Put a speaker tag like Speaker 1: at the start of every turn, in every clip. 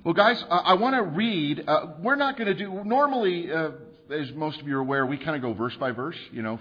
Speaker 1: Well, guys, I want to read. We're not going to do, normally, as most of you are aware, we kind of go verse by verse,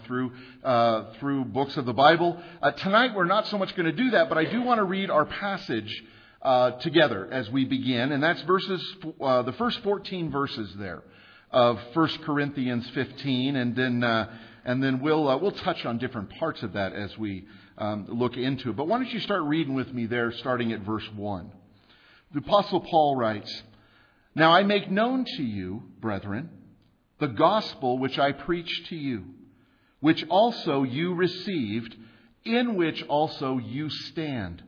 Speaker 1: through books of the Bible. Tonight, we're not so much going to do that, but I do want to read our passage together as we begin. And that's the first 14 verses there of 1 Corinthians 15. And then we'll touch on different parts of that as we look into it. But why don't you start reading with me there, starting at verse 1. The Apostle Paul writes, "Now I make known to you, brethren, the gospel which I preached to you, which also you received, in which also you stand,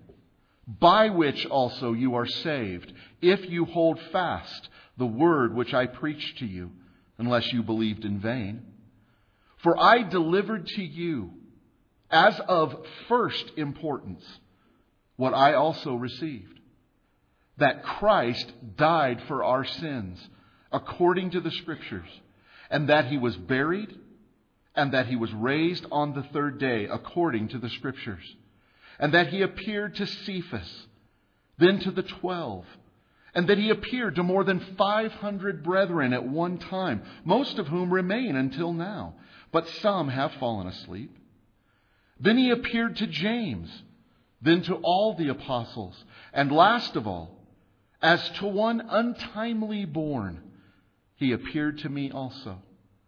Speaker 1: by which also you are saved, if you hold fast the word which I preached to you, unless you believed in vain. For I delivered to you, as of first importance, what I also received, that Christ died for our sins, according to the Scriptures, and that He was buried, and that He was raised on the third day, according to the Scriptures, and that He appeared to Cephas, then to the 12, and that He appeared to more than 500 brethren at one time, most of whom remain until now, but some have fallen asleep. Then He appeared to James, then to all the apostles, and last of all, as to one untimely born, He appeared to me also.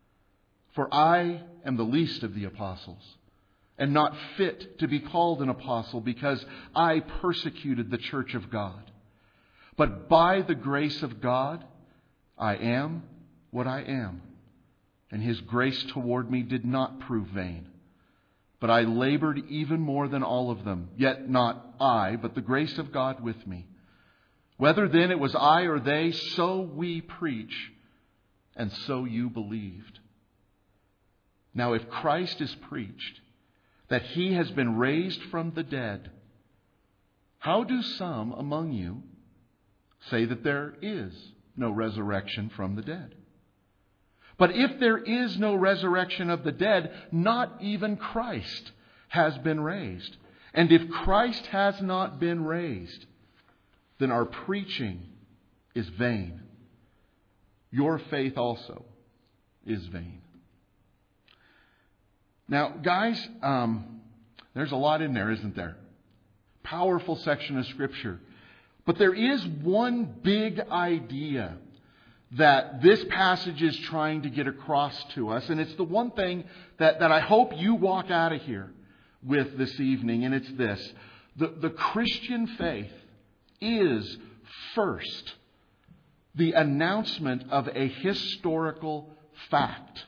Speaker 1: For I am the least of the apostles, and not fit to be called an apostle, because I persecuted the church of God. But by the grace of God, I am what I am. And His grace toward me did not prove vain. But I labored even more than all of them, yet not I, but the grace of God with me. Whether then it was I or they, so we preach, and so you believed. Now if Christ is preached, that He has been raised from the dead, how do some among you say that there is no resurrection from the dead? But if there is no resurrection of the dead, not even Christ has been raised. And if Christ has not been raised, then our preaching is vain. Your faith also is vain." Now, guys, there's a lot in there, isn't there? Powerful section of Scripture. But there is one big idea that this passage is trying to get across to us. And it's the one thing that I hope you walk out of here with this evening. And it's this. The Christian faith is first the announcement of a historical fact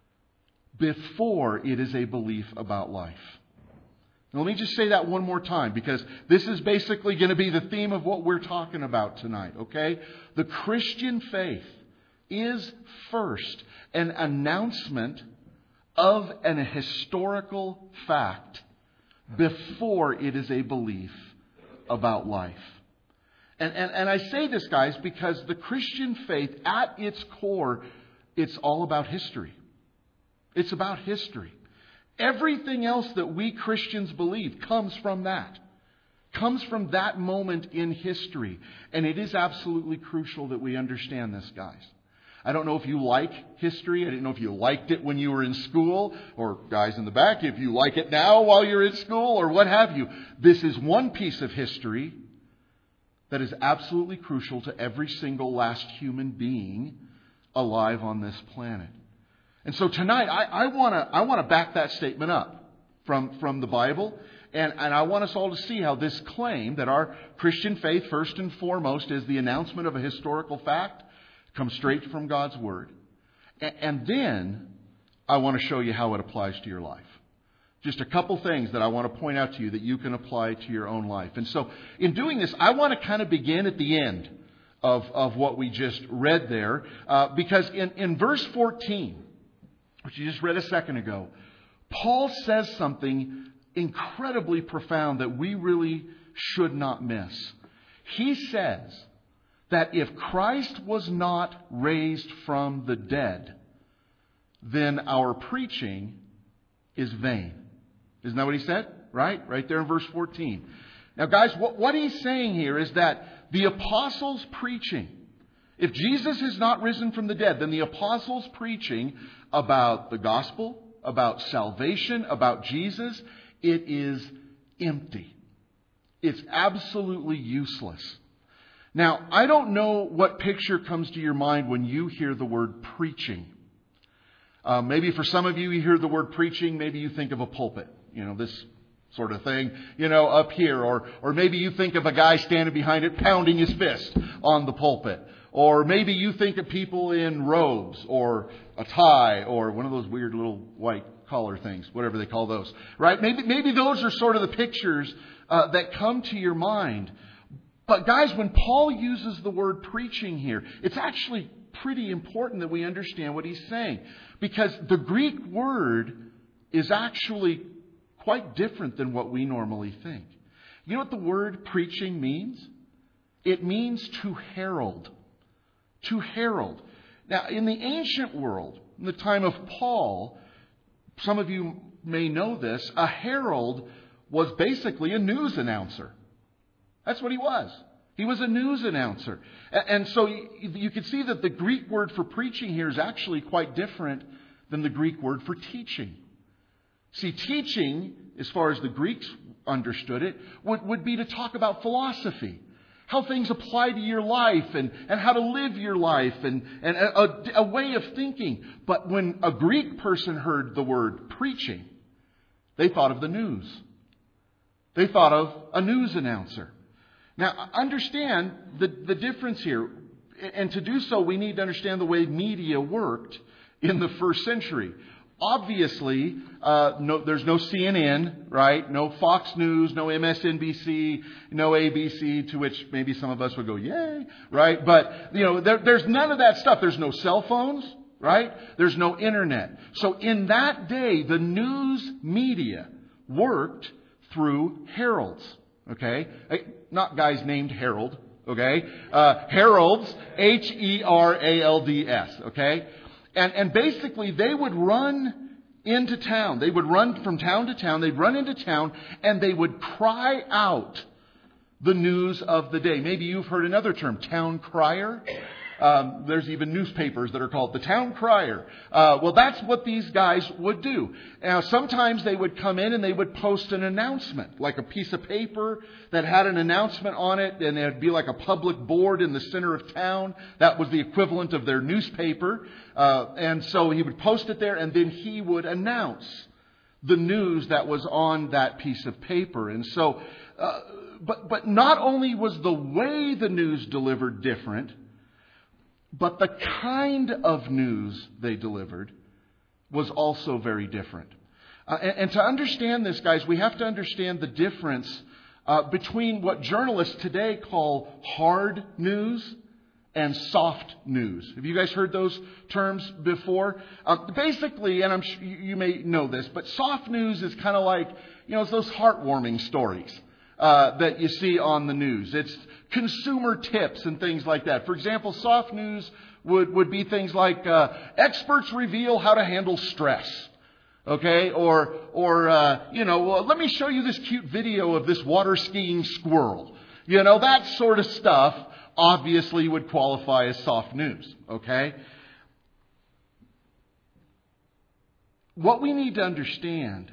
Speaker 1: before it is a belief about life. Now, let me just say that one more time, because this is basically going to be the theme of what we're talking about tonight, okay? The Christian faith is first an announcement of an historical fact before it is a belief about life. And I say this, guys, because the Christian faith, at its core, it's all about history. It's about history. Everything else that we Christians believe comes from that. Comes from that moment in history. And it is absolutely crucial that we understand this, guys. I don't know if you like history. I didn't know if you liked it when you were in school. Or guys in the back, if you like it now while you're in school or what have you. This is one piece of history that is absolutely crucial to every single last human being alive on this planet. And so tonight, I want to back that statement up from the Bible. And I want us all to see how this claim that our Christian faith, first and foremost, is the announcement of a historical fact, comes straight from God's Word. And then I want to show you how it applies to your life. Just a couple things that I want to point out to you that you can apply to your own life. And so in doing this, I want to kind of begin at the end of what we just read there. Because in verse 14, which you just read a second ago, Paul says something incredibly profound that we really should not miss. He says that if Christ was not raised from the dead, then our preaching is vain. Isn't that what he said? Right there in verse 14. Now, guys, what he's saying here is that The apostles preaching. If Jesus is not risen from the dead, then the apostles preaching about the gospel, about salvation, about Jesus, it is empty. It's absolutely useless. Now, I don't know what picture comes to your mind when you hear the word preaching. Maybe for some of you, you hear the word preaching, maybe you think of a pulpit, this sort of thing, up here. Or maybe you think of a guy standing behind it pounding his fist on the pulpit. Or maybe you think of people in robes or a tie or one of those weird little white collar things, whatever they call those, right? Maybe those are sort of the pictures that come to your mind. But guys, when Paul uses the word preaching here, it's actually pretty important that we understand what he's saying. Because the Greek word is actually quite different than what we normally think. You know what the word preaching means? It means to herald. To herald. Now, in the ancient world, in the time of Paul, some of you may know this, a herald was basically a news announcer. That's what he was. He was a news announcer. And so you can see that the Greek word for preaching here is actually quite different than the Greek word for teaching. See, teaching, as far as the Greeks understood it, would be to talk about philosophy. How things apply to your life and how to live your life and a way of thinking. But when a Greek person heard the word preaching, they thought of the news. They thought of a news announcer. Now, understand the difference here. And to do so, we need to understand the way media worked in the first century. Obviously, there's no CNN, right? No Fox News, no MSNBC, no ABC, to which maybe some of us would go, yay, right? But, there's none of that stuff. There's no cell phones, right? There's no internet. So in that day, the news media worked through heralds, okay? Not guys named Harold, okay? Heralds, Heralds, okay? And basically, they would run into town. They would run from town to town. They'd run into town, and they would cry out the news of the day. Maybe you've heard another term, town crier. There's even newspapers that are called the town crier. Well, that's what these guys would do. Now, sometimes they would come in and they would post an announcement, like a piece of paper that had an announcement on it, and it would be like a public board in the center of town. That was the equivalent of their newspaper. And so he would post it there, and then he would announce the news that was on that piece of paper. And so, but not only was the way the news delivered different, but the kind of news they delivered was also very different. And to understand this, guys, we have to understand the difference between what journalists today call hard news and soft news. Have you guys heard those terms before? Basically, and I'm sure you may know this, but soft news is kind of like, it's those heartwarming stories that you see on the news. It's consumer tips and things like that. For example, soft news would be things like experts reveal how to handle stress. Okay, or let me show you this cute video of this water skiing squirrel. That sort of stuff obviously would qualify as soft news. Okay? What we need to understand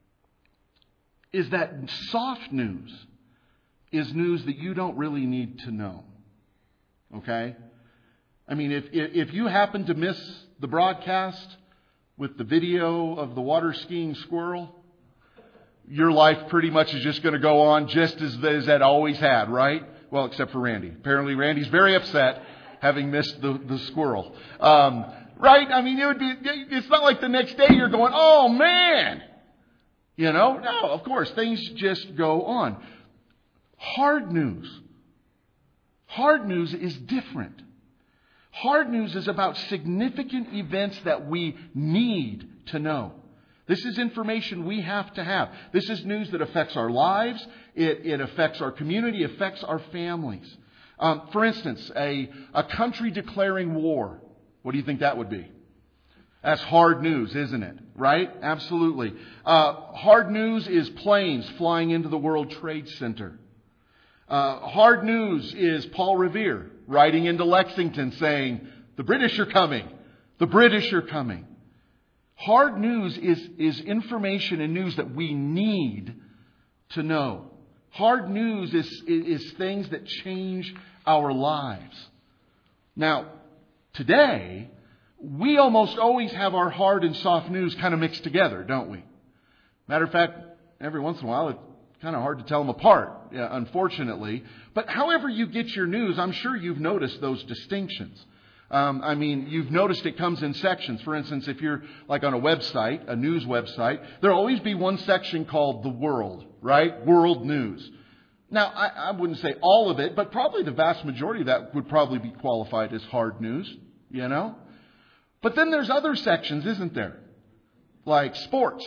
Speaker 1: is that soft news is news that you don't really need to know. Okay? I mean, if you happen to miss the broadcast with the video of the water skiing squirrel, your life pretty much is just going to go on just as it always had, right? Well, except for Randy. Apparently Randy's very upset having missed the squirrel. Right? I mean, it's not like the next day you're going, oh man! No, of course, things just go on. Hard news. Hard news is different. Hard news is about significant events that we need to know. This is information we have to have. This is news that affects our lives. It affects our community, affects our families. For instance, a country declaring war. What do you think that would be? That's hard news, isn't it? Right? Absolutely. Hard news is planes flying into the World Trade Center. Hard news is Paul Revere writing into Lexington saying, the British are coming. The British are coming. Hard news is information and news that we need to know. Hard news is things that change our lives. Now, today, we almost always have our hard and soft news kind of mixed together, don't we? Matter of fact, every once in a while, it's kind of hard to tell them apart, unfortunately. But however you get your news, I'm sure you've noticed those distinctions. You've noticed it comes in sections. For instance, if you're like on a website, a news website, there'll always be one section called The World, right? World News. Now, I wouldn't say all of it, but probably the vast majority of that would probably be qualified as hard news, you know? But then there's other sections, isn't there? Like sports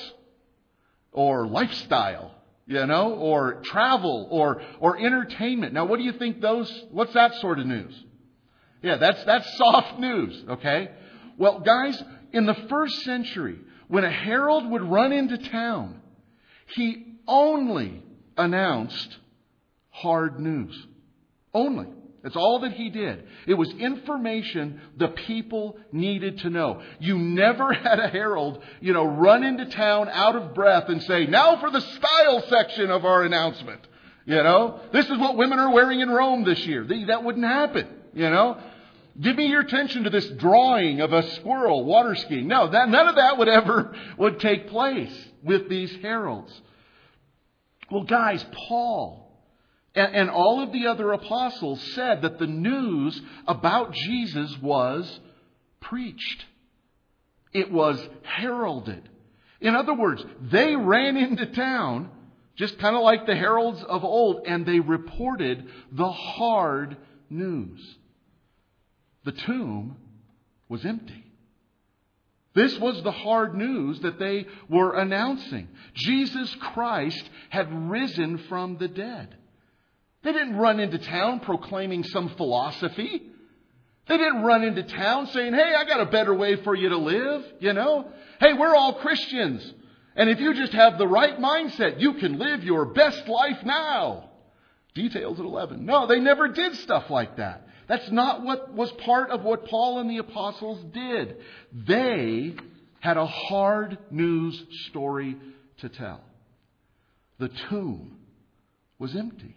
Speaker 1: or lifestyle, you know, or travel or entertainment. Now, what do you think what's that sort of news? Yeah, that's soft news, okay? Well, guys, in the first century, when a herald would run into town, he only announced hard news. Only. That's all that he did. It was information the people needed to know. You never had a herald, run into town out of breath and say, now for the style section of our announcement. This is what women are wearing in Rome this year. That wouldn't happen, Give me your attention to this drawing of a squirrel water skiing. No, none of that would take place with these heralds. Well, guys, Paul and all of the other apostles said that the news about Jesus was preached. It was heralded. In other words, they ran into town, just kind of like the heralds of old, and they reported the hard news. The tomb was empty. This was the hard news that they were announcing. Jesus Christ had risen from the dead. They didn't run into town proclaiming some philosophy. They didn't run into town saying, hey, I got a better way for you to live, Hey, we're all Christians. And if you just have the right mindset, you can live your best life now. Details at 11. No, they never did stuff like that. That's not what was part of what Paul and the apostles did. They had a hard news story to tell. The tomb was empty.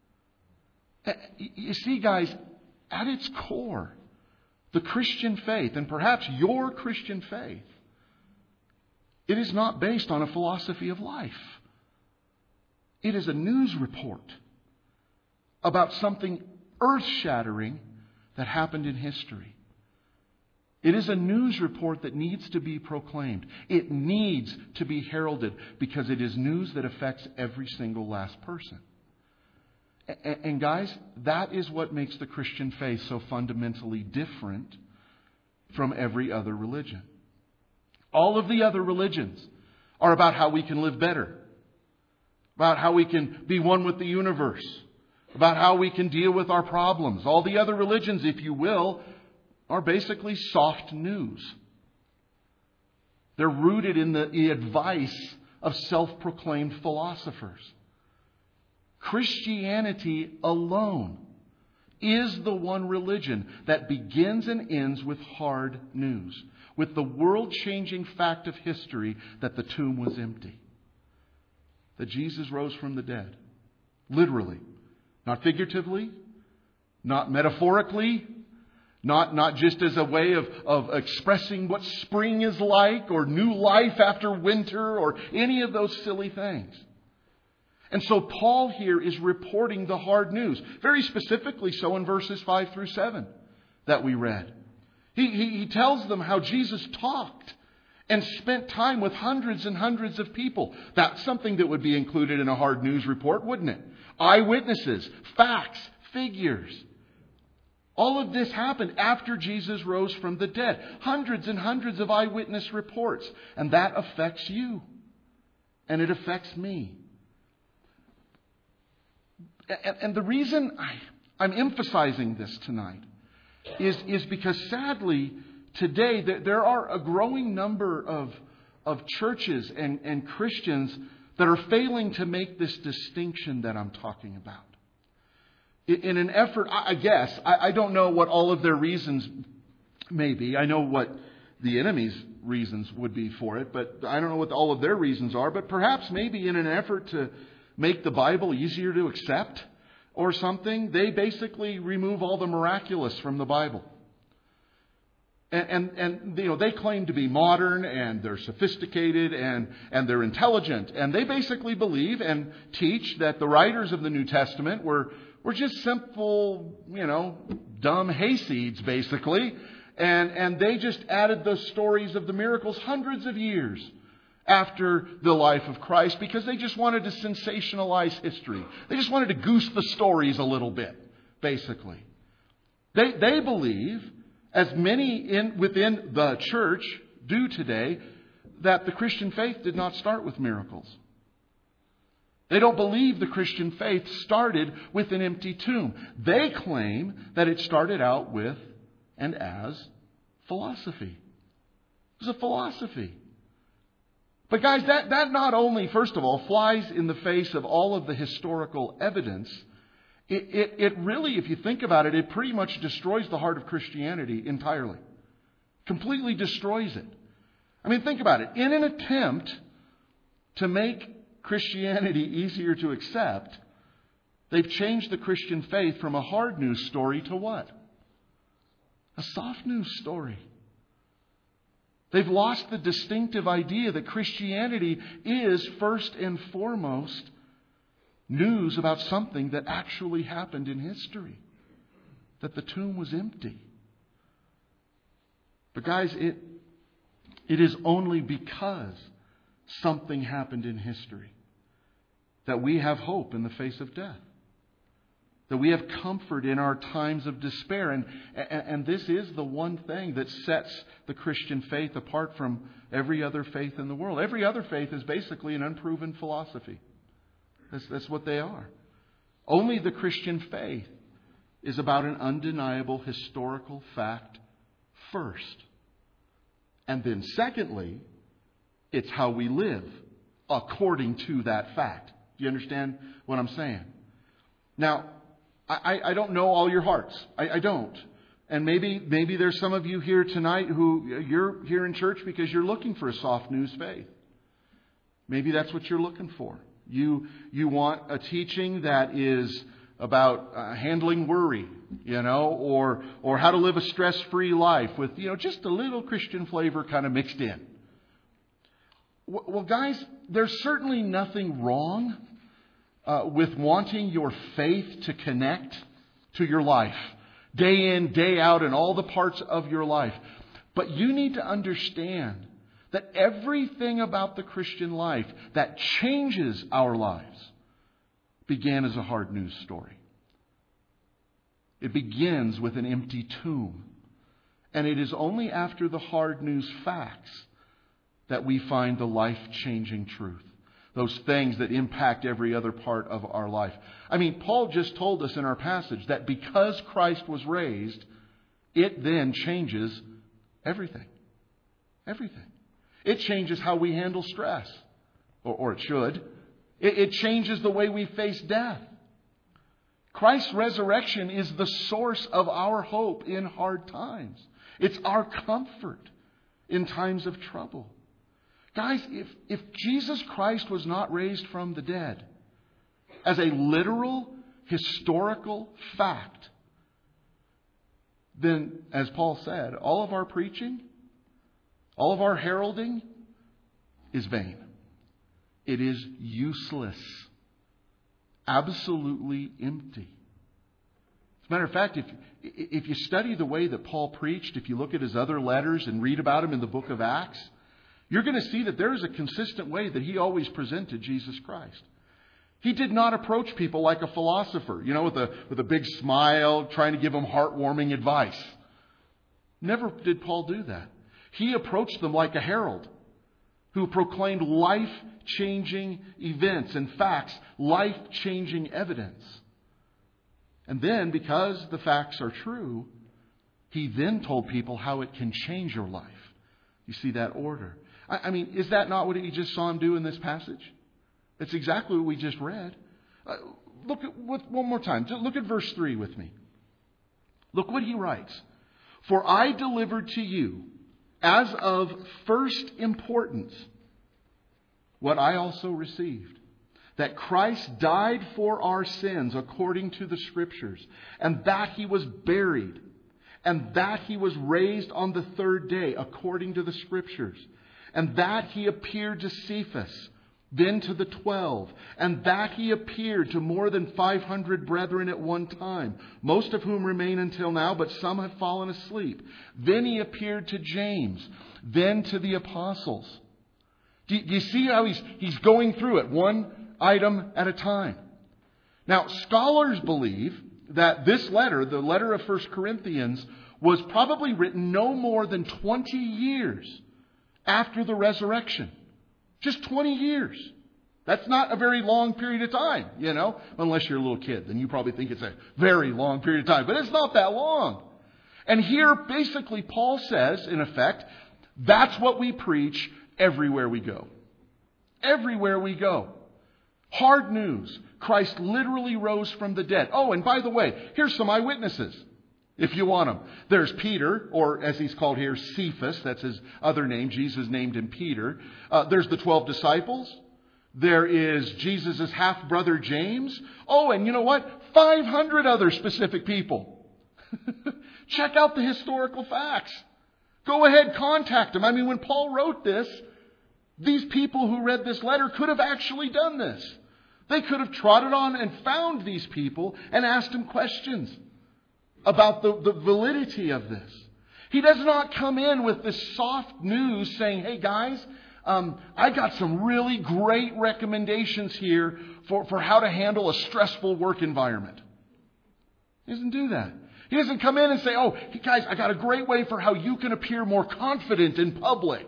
Speaker 1: You see, guys, at its core, the Christian faith, and perhaps your Christian faith, it is not based on a philosophy of life. It is a news report about something earth-shattering that happened in history. It is a news report that needs to be proclaimed. It needs to be heralded because it is news that affects every single last person. And guys, that is what makes the Christian faith so fundamentally different from every other religion. All of the other religions are about how we can live better, about how we can be one with the universe, about how we can deal with our problems. All the other religions, if you will, are basically soft news. They're rooted in the advice of self-proclaimed philosophers. Christianity alone is the one religion that begins and ends with hard news, with the world-changing fact of history that the tomb was empty, that Jesus rose from the dead, literally. Not figuratively, not metaphorically, not just as a way of expressing what spring is like or new life after winter or any of those silly things. And so Paul here is reporting the hard news, very specifically so in verses 5 through 7 that we read. He tells them how Jesus talked and spent time with hundreds and hundreds of people. That's something that would be included in a hard news report, wouldn't it? Eyewitnesses, facts, figures. All of this happened after Jesus rose from the dead. Hundreds and hundreds of eyewitness reports. And that affects you. And it affects me. And the reason I'm emphasizing this tonight is because sadly today there are a growing number of churches and Christians that are failing to make this distinction that I'm talking about. in an effort, I guess, I don't know what all of their reasons may be. I know what the enemy's reasons would be for it, but I don't know what all of their reasons are. But perhaps maybe in an effort to make the Bible easier to accept or something, they basically remove all the miraculous from the Bible. And they claim to be modern, and they're sophisticated, and they're intelligent. And they basically believe and teach that the writers of the New Testament were just simple, dumb hayseeds, basically. And they just added the stories of the miracles hundreds of years after the life of Christ because they just wanted to sensationalize history. They just wanted to goose the stories a little bit, basically. They believe, as many within the church do today, that the Christian faith did not start with miracles. They don't believe the Christian faith started with an empty tomb. They claim that it started out with and as philosophy. It was a philosophy. But guys, that not only, first of all, flies in the face of all of the historical evidence, it really, if you think about it, it pretty much destroys the heart of Christianity entirely. Completely destroys it. I mean, think about it. In an attempt to make Christianity easier to accept, they've changed the Christian faith from a hard news story to what? A soft news story. They've lost the distinctive idea that Christianity is first and foremost news about something that actually happened in history. That the tomb was empty. But guys, it is only because something happened in history that we have hope in the face of death. That we have comfort in our times of despair. And this is the one thing that sets the Christian faith apart from every other faith in the world. Every other faith is basically an unproven philosophy. That's what they are. Only the Christian faith is about an undeniable historical fact first. And then secondly, it's how we live according to that fact. Do you understand what I'm saying? Now, I don't know all your hearts. I don't. And maybe there's some of you here tonight who you're here in church because you're looking for a soft news faith. Maybe that's what you're looking for. You want a teaching that is about handling worry, or how to live a stress-free life with, just a little Christian flavor kind of mixed in. Well, guys, there's certainly nothing wrong with wanting your faith to connect to your life, day in, day out, in all the parts of your life. But you need to understand that everything about the Christian life that changes our lives began as a hard news story. It begins with an empty tomb. And it is only after the hard news facts that we find the life-changing truth. Those things that impact every other part of our life. I mean, Paul just told us in our passage that because Christ was raised, it then changes everything. Everything. It changes how we handle stress. Or it should. It changes the way we face death. Christ's resurrection is the source of our hope in hard times. It's our comfort in times of trouble. Guys, if Jesus Christ was not raised from the dead as a literal, historical fact, then, as Paul said, all of our preaching, all of our heralding is vain. It is useless. Absolutely empty. As a matter of fact, if you study the way that Paul preached, if you look at his other letters and read about him in the book of Acts, you're going to see that there is a consistent way that he always presented Jesus Christ. He did not approach people like a philosopher, with a big smile, trying to give them heartwarming advice. Never did Paul do that. He approached them like a herald who proclaimed life-changing events and facts, life-changing evidence. And then, because the facts are true, he then told people how it can change your life. You see that order. I mean, is that not what you just saw him do in this passage? It's exactly what we just read. look at one more time. Just look at verse 3 with me. Look what he writes. For I delivered to you as of first importance what I also received, that Christ died for our sins according to the Scriptures, and that He was buried, and that He was raised on the third day according to the Scriptures, and that He appeared to Cephas, then to the 12, and that He appeared to more than 500 brethren at one time, most of whom remain until now, but some have fallen asleep. Then He appeared to James, then to the apostles. Do you see how he's going through it, one item at a time? Now, scholars believe that this letter, the letter of 1 Corinthians, was probably written no more than 20 years after the resurrection. Just 20 years. That's not a very long period of time, unless you're a little kid. Then you probably think it's a very long period of time. But it's not that long. And here, basically, Paul says, in effect, that's what we preach everywhere we go. Everywhere we go. Hard news. Christ literally rose from the dead. Oh, and by the way, here's some eyewitnesses, if you want them. There's Peter, or as he's called here, Cephas. That's his other name. Jesus named him Peter. There's the 12 disciples. There is Jesus' half-brother James. Oh, and you know what? 500 other specific people. Check out the historical facts. Go ahead, contact them. I mean, when Paul wrote this, these people who read this letter could have actually done this. They could have trotted on and found these people and asked them questions about the validity of this. He does not come in with this soft news saying, hey guys, I got some really great recommendations here for how to handle a stressful work environment. He doesn't do that. He doesn't come in and say, oh, guys, I got a great way for how you can appear more confident in public.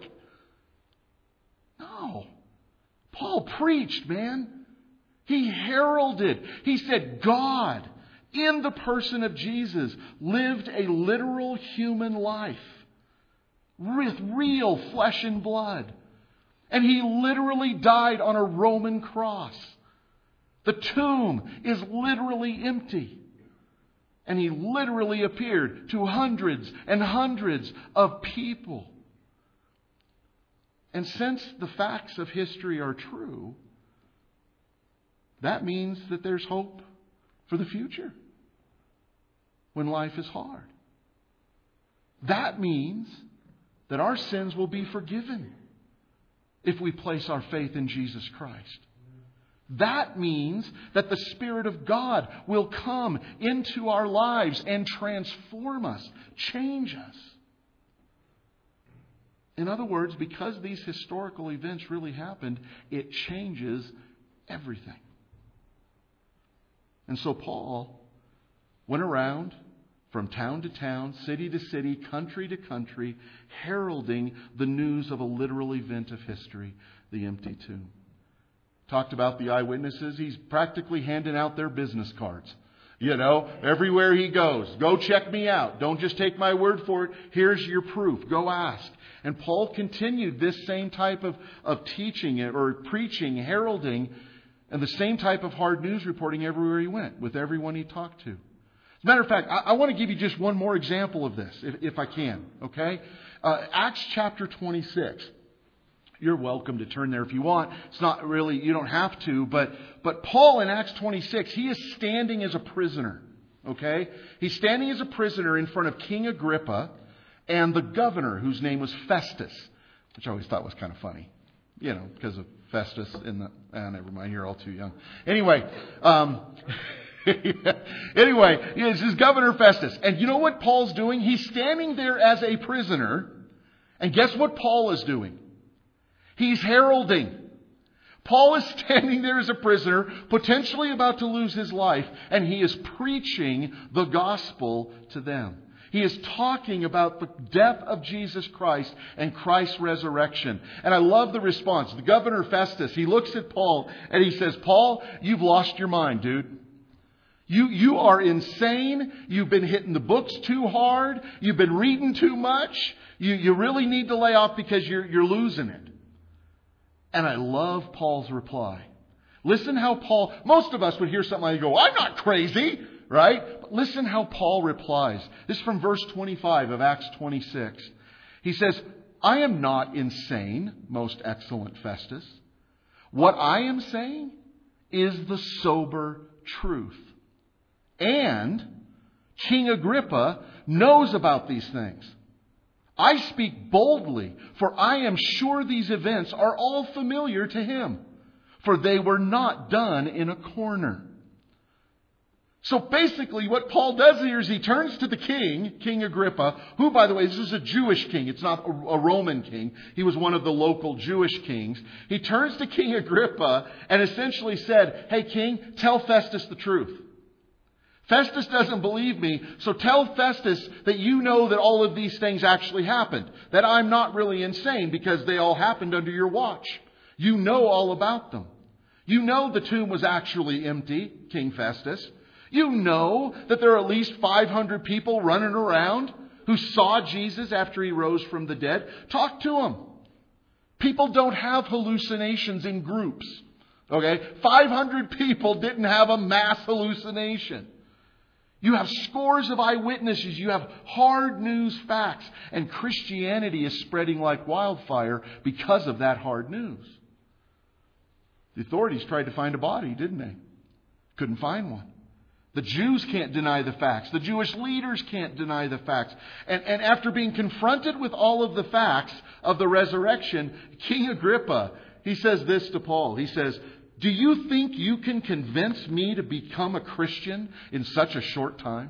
Speaker 1: No. Paul preached, man. He heralded. He said God, in the person of Jesus, lived a literal human life with real flesh and blood. And He literally died on a Roman cross. The tomb is literally empty. And He literally appeared to hundreds and hundreds of people. And since the facts of history are true, that means that there's hope for the future when life is hard. That means that our sins will be forgiven if we place our faith in Jesus Christ. That means that the Spirit of God will come into our lives and transform us, change us. In other words, because these historical events really happened, it changes everything. And so Paul went around from town to town, city to city, country to country, heralding the news of a literal event of history, the empty tomb. Talked about the eyewitnesses. He's practically handing out their business cards. Everywhere he goes, go check me out. Don't just take my word for it. Here's your proof. Go ask. And Paul continued this same type of teaching or preaching, heralding, and the same type of hard news reporting everywhere he went, with everyone he talked to. As a matter of fact, I want to give you just one more example of this, if I can. Okay? Acts chapter 26. You're welcome to turn there if you want. It's not really, you don't have to. But Paul in Acts 26, he is standing as a prisoner. Okay? He's standing as a prisoner in front of King Agrippa and the governor, whose name was Festus, which I always thought was kind of funny. Because of Festus in the... never mind, you're all too young. Anyway, this is Governor Festus. And you know what Paul's doing? He's standing there as a prisoner. And guess what Paul is doing? He's heralding. Paul is standing there as a prisoner, potentially about to lose his life, and he is preaching the gospel to them. He is talking about the death of Jesus Christ and Christ's resurrection. And I love the response. The governor Festus, he looks at Paul and he says, Paul, you've lost your mind, dude. You are insane. You've been hitting the books too hard. You've been reading too much. You really need to lay off because you're losing it. And I love Paul's reply. Listen how Paul, most of us would hear something like and go, I'm not crazy, right? But listen how Paul replies. This is from verse 25 of Acts 26. He says, I am not insane, most excellent Festus. What I am saying is the sober truth. And King Agrippa knows about these things. I speak boldly, for I am sure these events are all familiar to him, for they were not done in a corner. So basically what Paul does here is he turns to the king, King Agrippa, who, by the way, this is a Jewish king. It's not a Roman king. He was one of the local Jewish kings. He turns to King Agrippa and essentially said, hey, king, tell Festus the truth. Festus doesn't believe me, so tell Festus that you know that all of these things actually happened. That I'm not really insane because they all happened under your watch. You know all about them. You know the tomb was actually empty, King Festus. You know that there are at least 500 people running around who saw Jesus after he rose from the dead. Talk to them. People don't have hallucinations in groups. Okay? 500 people didn't have a mass hallucination. You have scores of eyewitnesses. You have hard news facts. And Christianity is spreading like wildfire because of that hard news. The authorities tried to find a body, didn't they? Couldn't find one. The Jews can't deny the facts. The Jewish leaders can't deny the facts. And after being confronted with all of the facts of the resurrection, King Agrippa, he says this to Paul. He says, do you think you can convince me to become a Christian in such a short time?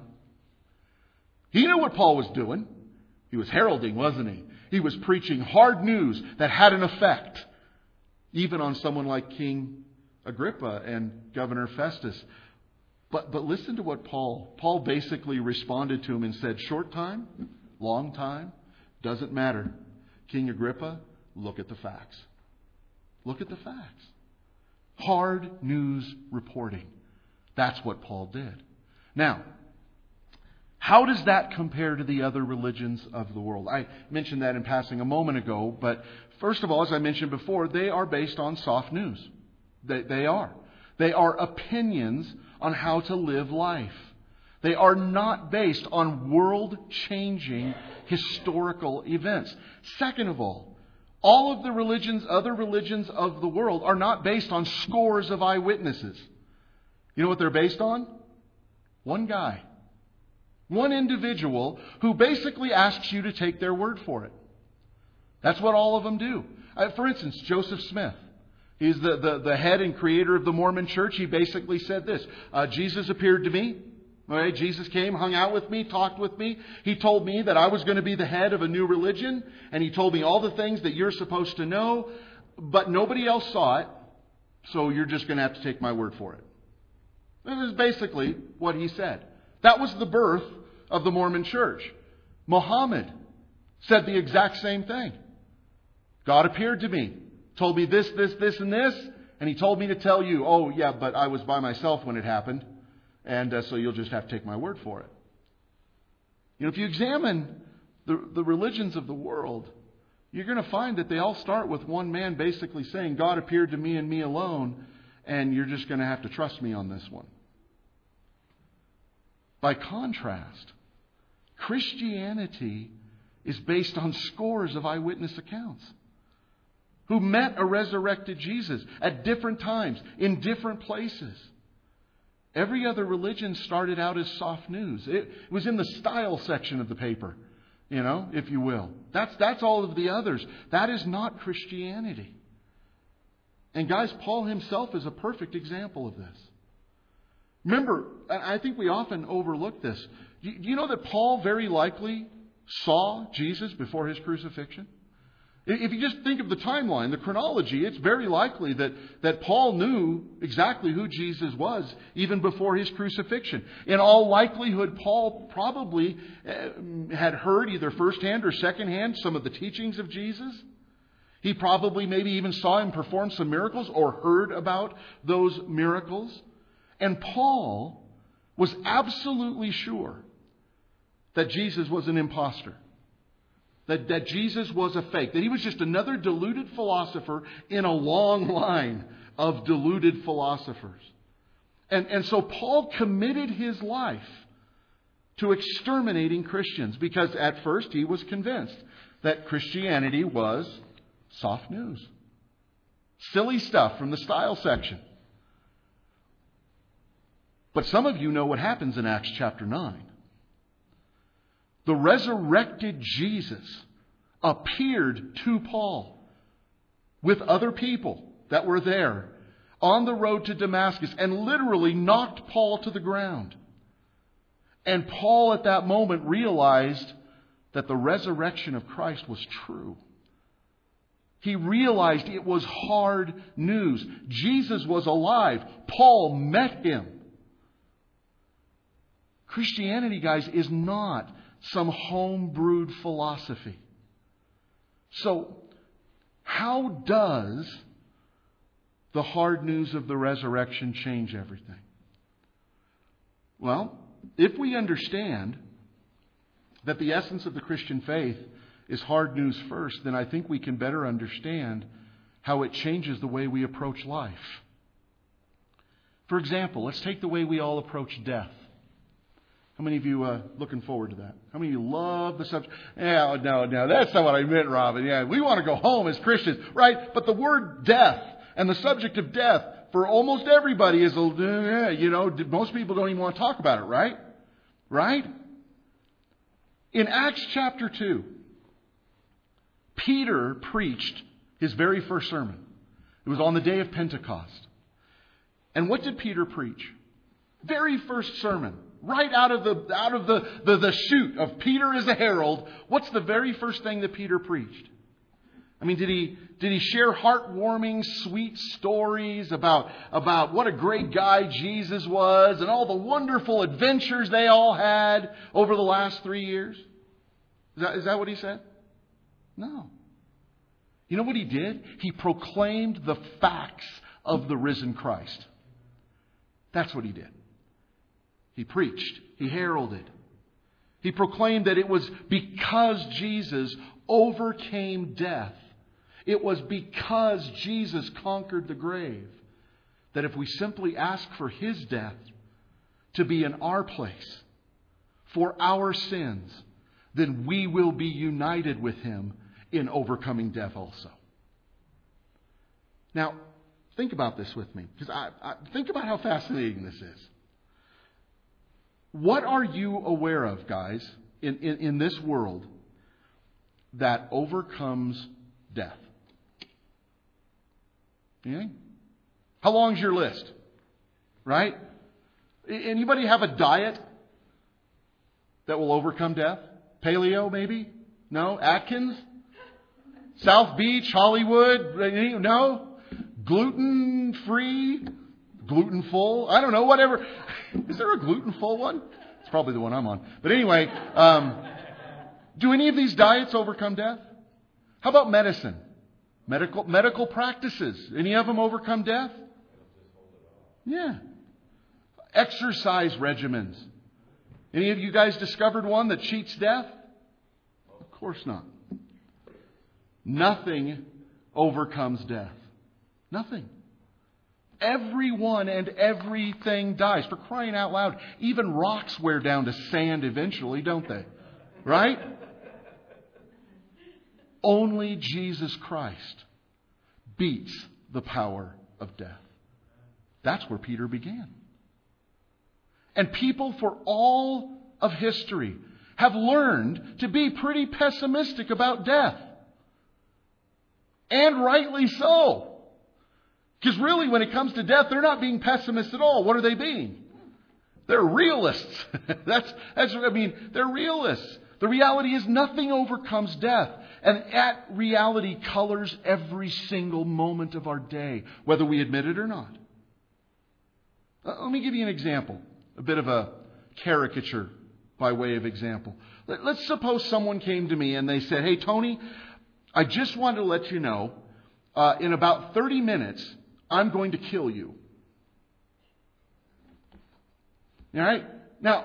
Speaker 1: He knew what Paul was doing. He was heralding, wasn't he? He was preaching hard news that had an effect, even on someone like King Agrippa and Governor Festus. But listen to what Paul basically responded to him and said, short time, long time, doesn't matter. King Agrippa, look at the facts. Look at the facts. Hard news reporting. That's what Paul did. Now, how does that compare to the other religions of the world? I mentioned that in passing a moment ago, but first of all, as I mentioned before, they are based on soft news. They are. They are opinions on how to live life. They are not based on world-changing historical events. Second of all of the religions, other religions of the world, are not based on scores of eyewitnesses. You know what they're based on? One guy. One individual who basically asks you to take their word for it. That's what all of them do. For instance, Joseph Smith. He's the head and creator of the Mormon Church. He basically said this. Jesus appeared to me. Okay, Jesus came, hung out with me, talked with me. He told me that I was going to be the head of a new religion. And he told me all the things that you're supposed to know. But nobody else saw it. So you're just going to have to take my word for it. This is basically what he said. That was the birth of the Mormon Church. Muhammad said the exact same thing. God appeared to me. Told me this, and this. And he told me to tell you, oh, yeah, but I was by myself when it happened. And so you'll just have to take my word for it. You know, if you examine the religions of the world, you're going to find that they all start with one man basically saying, God appeared to me and me alone, and you're just going to have to trust me on this one. By contrast, Christianity is based on scores of eyewitness accounts who met a resurrected Jesus at different times, in different places. Every other religion started out as soft news. It was in the style section of the paper, you know, if you will. That's all of the others. That is not Christianity. And guys, Paul himself is a perfect example of this. Remember, I think we often overlook this. Do you know that Paul very likely saw Jesus before his crucifixion? If you just think of the timeline, the chronology, it's very likely that Paul knew exactly who Jesus was even before his crucifixion. In all likelihood, Paul probably had heard either firsthand or secondhand some of the teachings of Jesus. He probably maybe even saw him perform some miracles or heard about those miracles. And Paul was absolutely sure that Jesus was an imposter. That Jesus was a fake. That he was just another deluded philosopher in a long line of deluded philosophers. And so Paul committed his life to exterminating Christians because at first he was convinced that Christianity was soft news. Silly stuff from the style section. But some of you know what happens in Acts chapter 9. The resurrected Jesus appeared to Paul with other people that were there on the road to Damascus and literally knocked Paul to the ground. And Paul at that moment realized that the resurrection of Christ was true. He realized it was hard news. Jesus was alive. Paul met him. Christianity, guys, is not some home-brewed philosophy. So, how does the hard news of the resurrection change everything? Well, if we understand that the essence of the Christian faith is hard news first, then I think we can better understand how it changes the way we approach life. For example, let's take the way we all approach death. How many of you looking forward to that? How many of you love the subject? Yeah, no, that's not what I meant, Robin. Yeah, we want to go home as Christians, right? But the word death and the subject of death for almost everybody is, most people don't even want to talk about it, right? Right? In Acts chapter 2, Peter preached his very first sermon. It was on the day of Pentecost. And what did Peter preach? Very first sermon. Right out of the chute of Peter as a herald, what's the very first thing that Peter preached? I mean, did he share heartwarming, sweet stories about what a great guy Jesus was and all the wonderful adventures they all had over the last 3 years? Is that what he said? No. You know what he did? He proclaimed the facts of the risen Christ. That's what he did. He preached. He heralded. He proclaimed that it was because Jesus overcame death. It was because Jesus conquered the grave that if we simply ask for His death to be in our place for our sins, then we will be united with Him in overcoming death also. Now, think about this with me, because I think about how fascinating this is. What are you aware of, guys, in this world that overcomes death? Anything? How long's your list? Right? Anybody have a diet that will overcome death? Paleo, maybe? No? Atkins? South Beach? Hollywood? No? Gluten-free? Gluten-full? I don't know, whatever. Is there a gluten-full one? It's probably the one I'm on. But anyway, do any of these diets overcome death? How about medicine? Medical practices. Any of them overcome death? Yeah. Exercise regimens. Any of you guys discovered one that cheats death? Of course not. Nothing overcomes death. Nothing. Everyone and everything dies. For crying out loud, even rocks wear down to sand eventually, don't they? Right? Only Jesus Christ beats the power of death. That's where Peter began. And people for all of history have learned to be pretty pessimistic about death. And rightly so. Because really, when it comes to death, they're not being pessimists at all. What are they being? They're realists. They're realists. The reality is nothing overcomes death. And that reality colors every single moment of our day, whether we admit it or not. Let me give you an example. A bit of a caricature by way of example. Let's suppose someone came to me and they said, "Hey, Tony, I just wanted to let you know, in about 30 minutes, I'm going to kill you." All right? Now,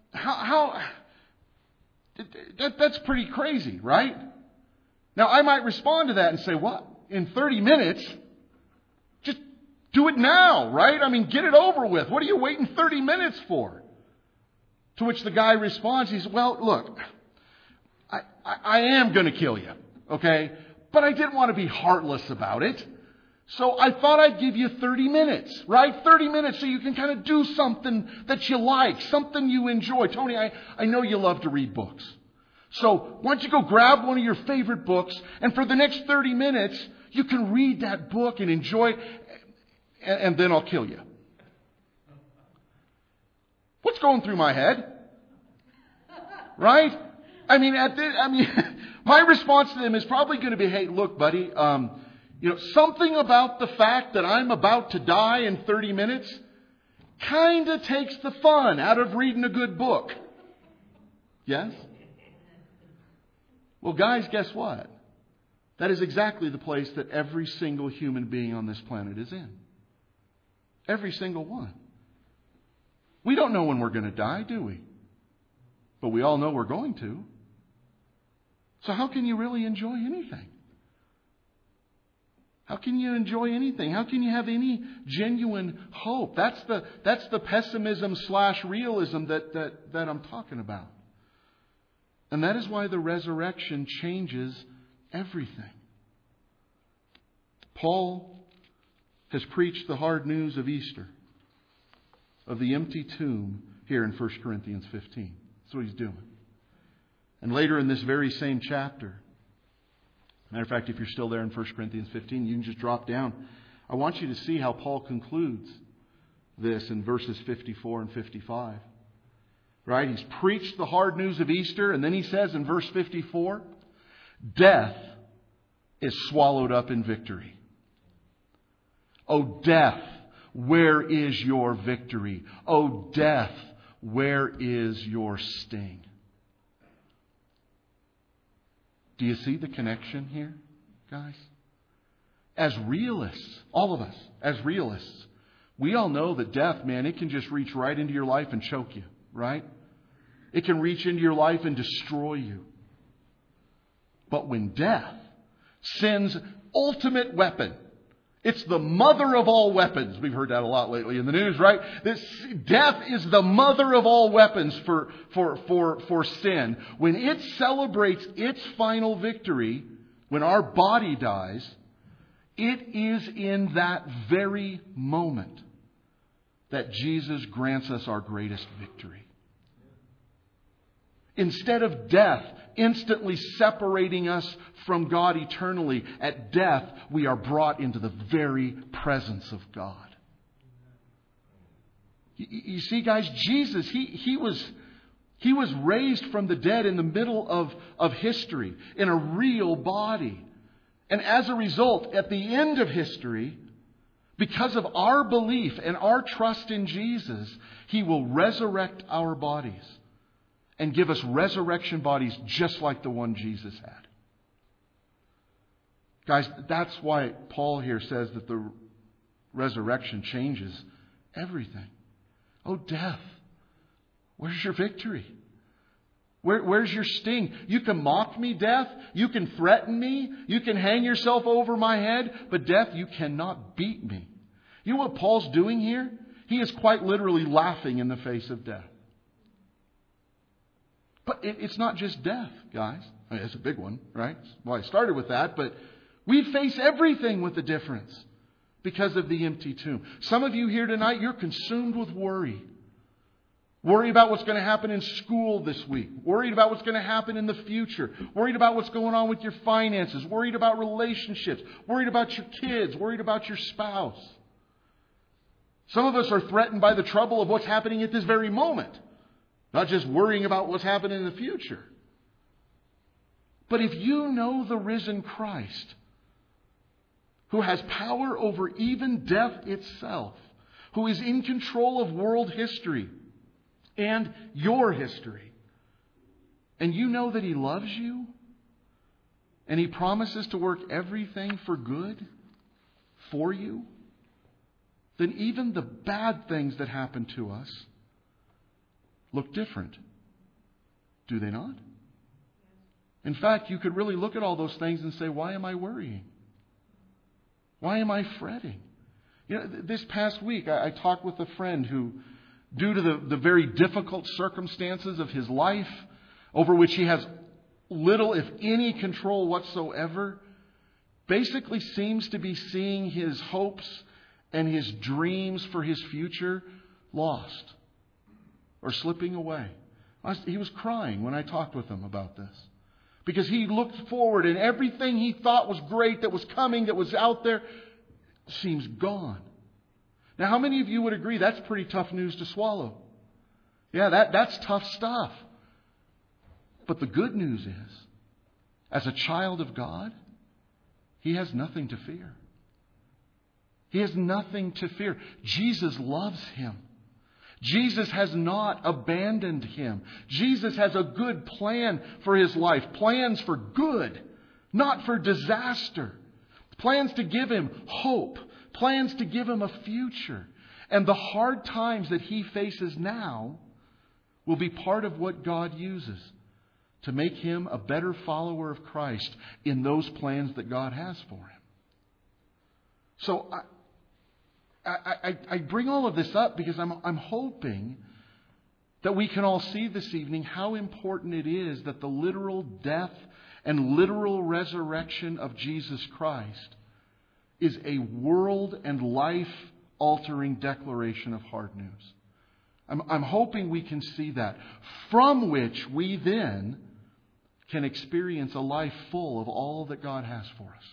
Speaker 1: that's pretty crazy, right? Now, I might respond to that and say, "What? In 30 minutes? Just Do it now, right? I mean, get it over with. What are you waiting 30 minutes for? To which the guy responds, he says, well, look, I am going to kill you, okay? But I didn't want to be heartless about it. So I thought I'd give you 30 minutes, right? 30 minutes so you can kind of do something that you like, something you enjoy. Tony, I know you love to read books. So why don't you go grab one of your favorite books, and for the next 30 minutes, you can read that book and enjoy it, and then I'll kill you. What's going through my head? Right? I mean, my response to them is probably going to be, hey, look, buddy, something about the fact that I'm about to die in 30 minutes kind of takes the fun out of reading a good book. Yes? Well, guys, guess what? That is exactly the place that every single human being on this planet is in. Every single one. We don't know when we're going to die, do we? But we all know we're going to. So how can you really enjoy anything? How can you enjoy anything? How can you have any genuine hope? That's the pessimism / realism that I'm talking about. And that is why the resurrection changes everything. Paul has preached the hard news of Easter, of the empty tomb, here in 1 Corinthians 15. That's what he's doing. And later in this very same chapter, matter of fact, if you're still there in 1 Corinthians 15, you can just drop down. I want you to see how Paul concludes this in verses 54 and 55. Right? He's preached the hard news of Easter, and then he says in verse 54, death is swallowed up in victory. O death, where is your victory? O death, where is your sting? Do you see the connection here, guys? As realists, all of us, as realists, we all know that death, man, it can just reach right into your life and choke you, right? It can reach into your life and destroy you. But when death, sin's ultimate weapon, it's the mother of all weapons. We've heard that a lot lately in the news, right? Death is the mother of all weapons for sin. When it celebrates its final victory, when our body dies, it is in that very moment that Jesus grants us our greatest victory. Instead of death instantly separating us from God eternally, at death we are brought into the very presence of God. You see, guys, Jesus, he was raised from the dead in the middle of history, in a real body. And as a result, at the end of history, because of our belief and our trust in Jesus, He will resurrect our bodies and give us resurrection bodies just like the one Jesus had. Guys, that's why Paul here says that the resurrection changes everything. Oh, death, where's your victory? Where's your sting? You can mock me, death. You can threaten me. You can hang yourself over my head. But death, you cannot beat me. You know what Paul's doing here? He is quite literally laughing in the face of death. But it's not just death, guys. I mean, it's a big one, right? Well, I started with that, but we face everything with a difference because of the empty tomb. Some of you here tonight, you're consumed with worry. Worried about what's going to happen in school this week. Worried about what's going to happen in the future. Worried about what's going on with your finances. Worried about relationships. Worried about your kids. Worried about your spouse. Some of us are threatened by the trouble of what's happening at this very moment. Not just worrying about what's happening in the future. But if you know the risen Christ, who has power over even death itself, who is in control of world history and your history, and you know that He loves you, and He promises to work everything for good for you, then even the bad things that happen to us look different. Do they not? In fact, you could really look at all those things and say, why am I worrying? Why am I fretting? This past week, I talked with a friend who, due to the very difficult circumstances of his life, over which he has little, if any, control whatsoever, basically seems to be seeing his hopes and his dreams for his future lost or slipping away. He was crying when I talked with him about this, because he looked forward and everything he thought was great, that was coming, that was out there, seems gone. Now, how many of you would agree that's pretty tough news to swallow? Yeah, that's tough stuff. But the good news is, as a child of God, he has nothing to fear. He has nothing to fear. Jesus loves him. Jesus has not abandoned him. Jesus has a good plan for his life. Plans for good, not for disaster. Plans to give him hope. Plans to give him a future. And the hard times that he faces now will be part of what God uses to make him a better follower of Christ in those plans that God has for him. So I bring all of this up because I'm hoping that we can all see this evening how important it is that the literal death and literal resurrection of Jesus Christ is a world and life-altering declaration of hard news. I'm hoping we can see that, from which we then can experience a life full of all that God has for us.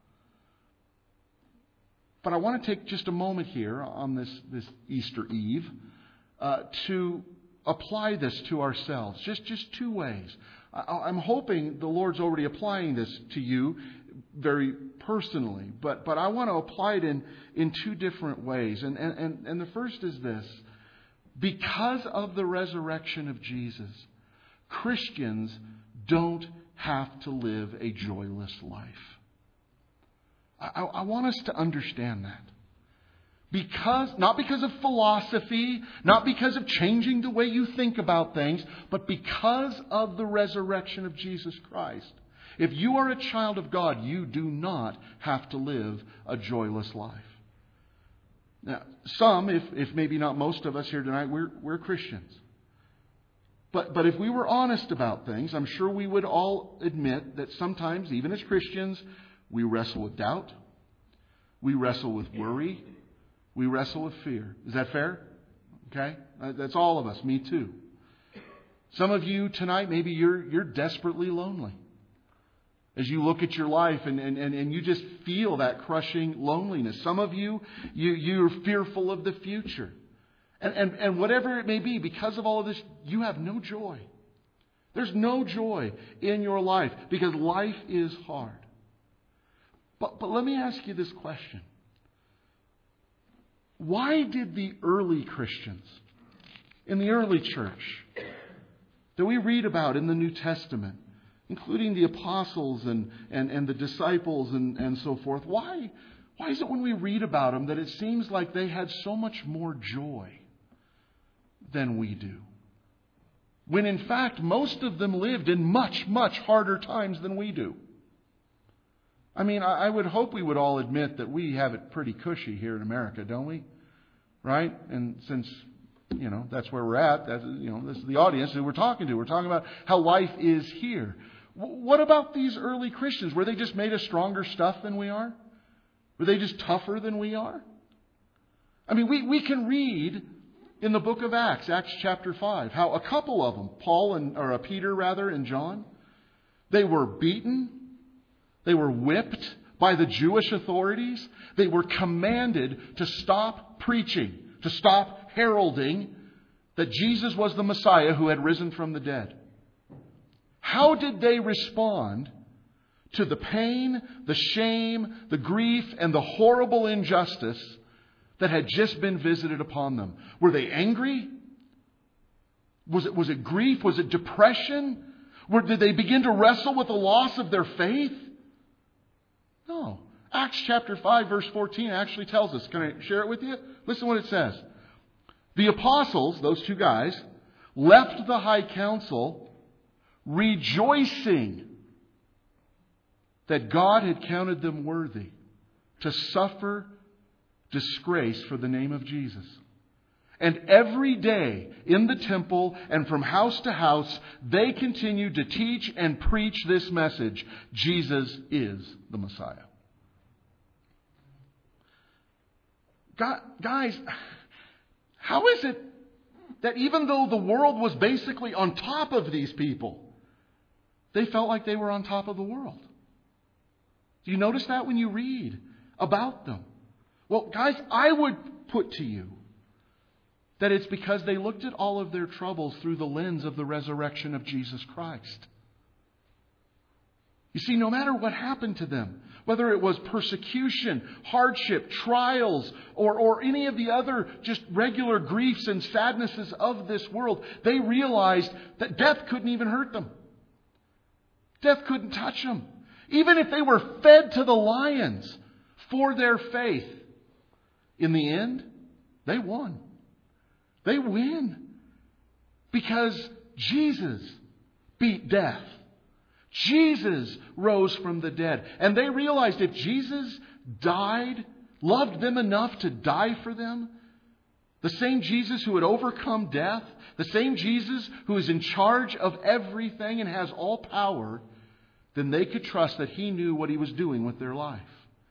Speaker 1: But I want to take just a moment here on this Easter Eve to apply this to ourselves. Just two ways. I'm hoping the Lord's already applying this to you very personally, but I want to apply it in two different ways. And the first is this: because of the resurrection of Jesus, Christians don't have to live a joyless life. I want us to understand that. Not because of philosophy, not because of changing the way you think about things, but because of the resurrection of Jesus Christ. If you are a child of God, you do not have to live a joyless life. Now, some, if maybe not most of us here tonight, we're Christians. But if we were honest about things, I'm sure we would all admit that sometimes, even as Christians, we wrestle with doubt. We wrestle with worry. We wrestle with fear. Is that fair? Okay? That's all of us. Me too. Some of you tonight, maybe you're desperately lonely. As you look at your life and you just feel that crushing loneliness. Some of you're fearful of the future. And whatever it may be, because of all of this, you have no joy. There's no joy in your life because life is hard. But let me ask you this question. Why did the early Christians in the early church that we read about in the New Testament, including the apostles and the disciples and so forth, why is it when we read about them that it seems like they had so much more joy than we do? When in fact, most of them lived in much, much harder times than we do. I mean, I would hope we would all admit that we have it pretty cushy here in America, don't we? Right? And since, that's where we're at, this is the audience that we're talking to. We're talking about how life is here. What about these early Christians? Were they just made of stronger stuff than we are? Were they just tougher than we are? I mean, we can read in the book of Acts chapter 5, how a couple of them, Peter and John, they were beaten. They were whipped by the Jewish authorities. They were commanded to stop preaching, to stop heralding that Jesus was the Messiah who had risen from the dead. How did they respond to the pain, the shame, the grief, and the horrible injustice that had just been visited upon them? Were they angry? Was it grief? Was it depression? Did they begin to wrestle with the loss of their faith? No. Acts chapter 5 verse 14 actually tells us. Can I share it with you? Listen what it says. The apostles, those two guys, left the high council rejoicing that God had counted them worthy to suffer disgrace for the name of Jesus. And every day in the temple and from house to house, they continued to teach and preach this message: Jesus is the Messiah. Guys, how is it that even though the world was basically on top of these people, they felt like they were on top of the world? Do you notice that when you read about them? Well, guys, I would put to you that it's because they looked at all of their troubles through the lens of the resurrection of Jesus Christ. You see, no matter what happened to them, whether it was persecution, hardship, trials, or any of the other just regular griefs and sadnesses of this world, they realized that death couldn't even hurt them. Death couldn't touch them. Even if they were fed to the lions for their faith, in the end, they won. They win. Because Jesus beat death. Jesus rose from the dead. And they realized if Jesus died, loved them enough to die for them, the same Jesus who had overcome death, the same Jesus who is in charge of everything and has all power, then they could trust that He knew what He was doing with their life,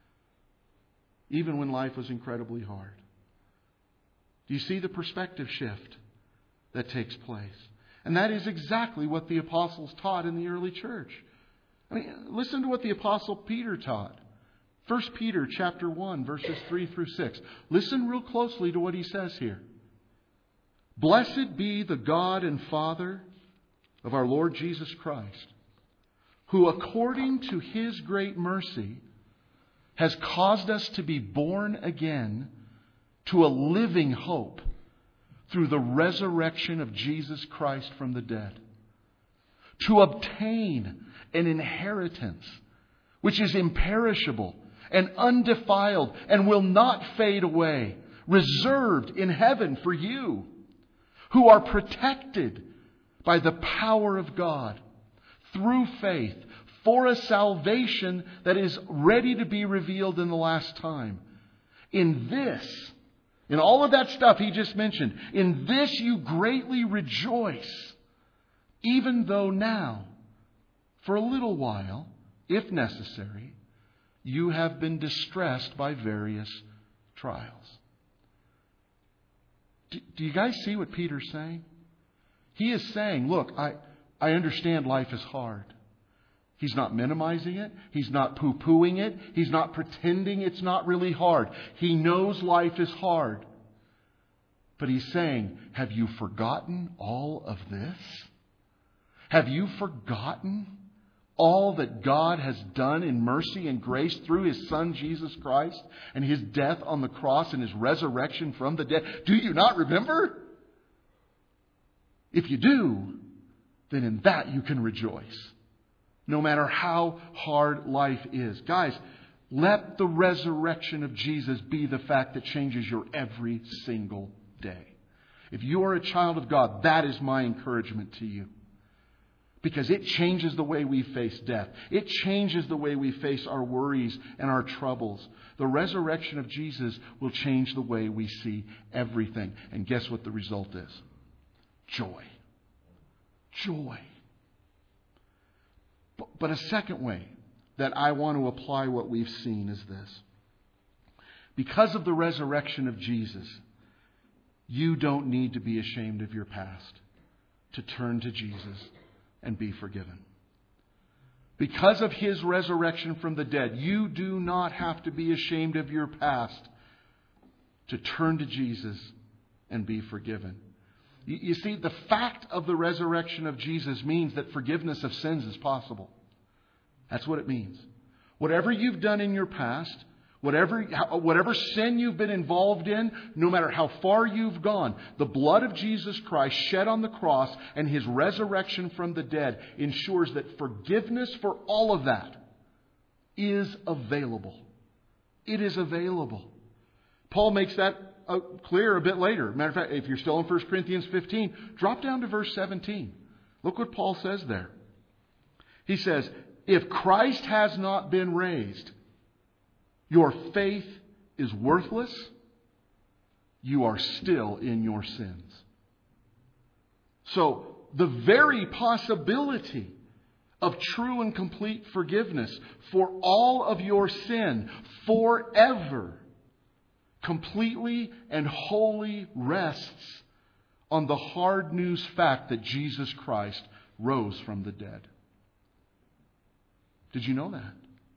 Speaker 1: even when life was incredibly hard. Do you see the perspective shift that takes place? And that is exactly what the apostles taught in the early church. I mean, listen to what the apostle Peter taught. 1 Peter chapter 1, verses 3 through 6. Listen real closely to what he says here. Blessed be the God and Father of our Lord Jesus Christ, who according to His great mercy has caused us to be born again to a living hope through the resurrection of Jesus Christ from the dead, to obtain an inheritance which is imperishable and undefiled and will not fade away, reserved in heaven for you, who are protected by the power of God through faith for a salvation that is ready to be revealed in the last time. In this, in all of that stuff he just mentioned, in this you greatly rejoice, even though now, for a little while, if necessary, you have been distressed by various trials. Do you guys see what Peter's saying? He is saying, look, I understand life is hard. He's not minimizing it. He's not poo-pooing it. He's not pretending it's not really hard. He knows life is hard. But he's saying, have you forgotten all of this? Have you forgotten all that God has done in mercy and grace through His Son Jesus Christ and His death on the cross and His resurrection from the dead? Do you not remember? If you do, then in that you can rejoice, no matter how hard life is. Guys, let the resurrection of Jesus be the fact that changes your every single day. If you are a child of God, that is my encouragement to you. Because it changes the way we face death. It changes the way we face our worries and our troubles. The resurrection of Jesus will change the way we see everything. And guess what the result is? Joy. Joy. But a second way that I want to apply what we've seen is this. Because of the resurrection of Jesus, you don't need to be ashamed of your past to turn to Jesus and be forgiven. Because of His resurrection from the dead, you do not have to be ashamed of your past to turn to Jesus and be forgiven. You see, the fact of the resurrection of Jesus means that forgiveness of sins is possible. That's what it means. Whatever you've done in your past, whatever sin you've been involved in, no matter how far you've gone, the blood of Jesus Christ shed on the cross and His resurrection from the dead ensures that forgiveness for all of that is available. It is available. Paul makes that clear a bit later. Matter of fact, if you're still in 1 Corinthians 15, drop down to verse 17. Look what Paul says there. He says, if Christ has not been raised, your faith is worthless, you are still in your sins. So, the very possibility of true and complete forgiveness for all of your sin forever completely and wholly rests on the hard news fact that Jesus Christ rose from the dead. Did you know that?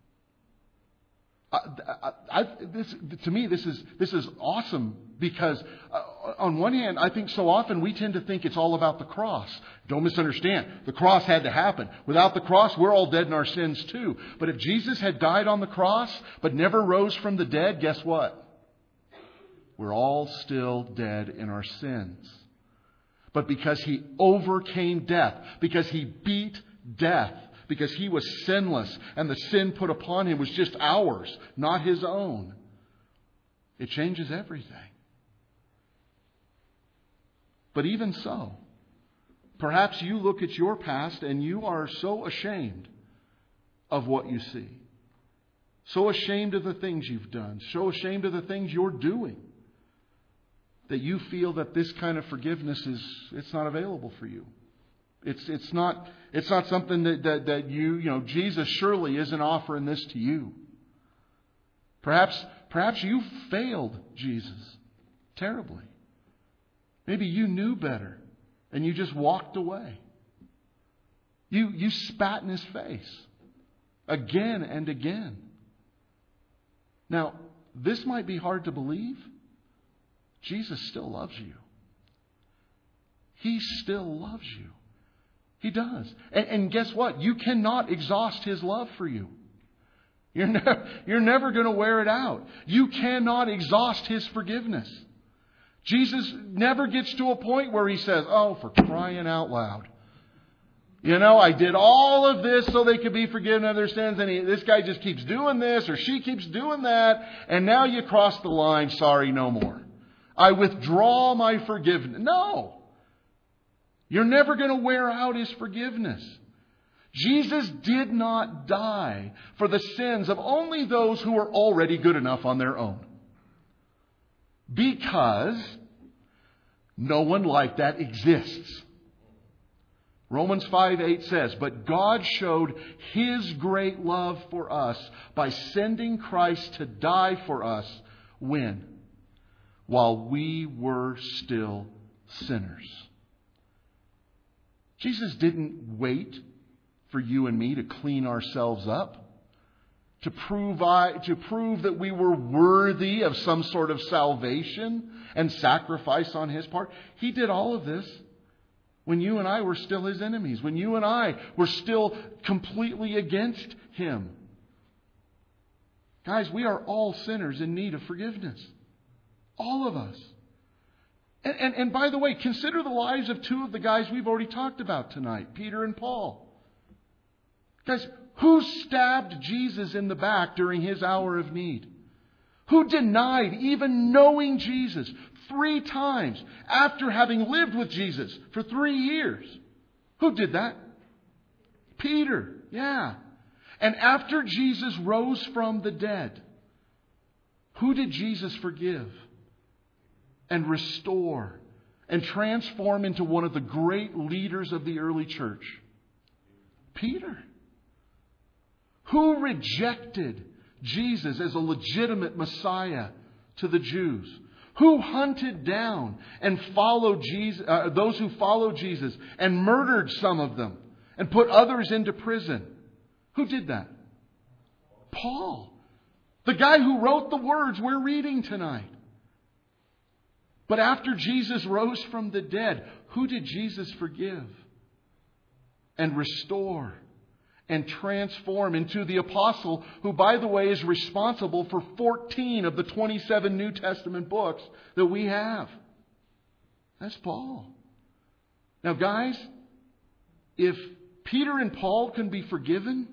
Speaker 1: To me, this is awesome because on one hand, I think so often we tend to think it's all about the cross. Don't misunderstand. The cross had to happen. Without the cross, we're all dead in our sins too. But if Jesus had died on the cross but never rose from the dead, guess what? We're all still dead in our sins. But because He overcame death, because He beat death, because He was sinless and the sin put upon Him was just ours, not His own, it changes everything. But even so, perhaps you look at your past and you are so ashamed of what you see. So ashamed of the things you've done. So ashamed of the things you're doing. That you feel that this kind of forgiveness it's not available for you. It's not something that you Jesus surely isn't offering this to you. Perhaps you failed Jesus terribly. Maybe you knew better and you just walked away. You spat in His face again and again. Now, this might be hard to believe. Jesus still loves you. He still loves you. He does. And guess what? You cannot exhaust His love for you. You're never going to wear it out. You cannot exhaust His forgiveness. Jesus never gets to a point where He says, oh, for crying out loud. I did all of this so they could be forgiven of their sins, and this guy just keeps doing this or she keeps doing that, and now you cross the line, sorry, no more. I withdraw my forgiveness. No. You're never going to wear out His forgiveness. Jesus did not die for the sins of only those who are already good enough on their own. Because no one like that exists. Romans 5:8 says, but God showed His great love for us by sending Christ to die for us when? While we were still sinners. Jesus didn't wait for you and me to clean ourselves up, to prove that we were worthy of some sort of salvation and sacrifice on His part. He did all of this when you and I were still His enemies, when you and I were still completely against Him. Guys, we are all sinners in need of forgiveness. All of us. And by the way, consider the lives of two of the guys we've already talked about tonight, Peter and Paul. Guys, who stabbed Jesus in the back during His hour of need? Who denied even knowing Jesus 3 times after having lived with Jesus for 3 years? Who did that? Peter, yeah. And after Jesus rose from the dead, who did Jesus forgive and restore and transform into one of the great leaders of the early church? Peter. Who rejected Jesus as a legitimate Messiah to the Jews? Who hunted down and followed Jesus, those who followed Jesus and murdered some of them and put others into prison? Who did that? Paul. The guy who wrote the words we're reading tonight. But after Jesus rose from the dead, who did Jesus forgive and restore and transform into the apostle who, by the way, is responsible for 14 of the 27 New Testament books that we have? That's Paul. Now, guys, if Peter and Paul can be forgiven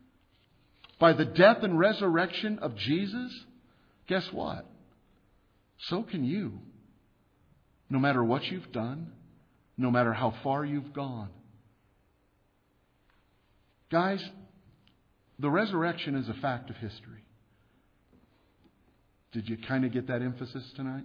Speaker 1: by the death and resurrection of Jesus, guess what? So can you. No matter what you've done, no matter how far you've gone. Guys, the resurrection is a fact of history. Did you kind of get that emphasis tonight?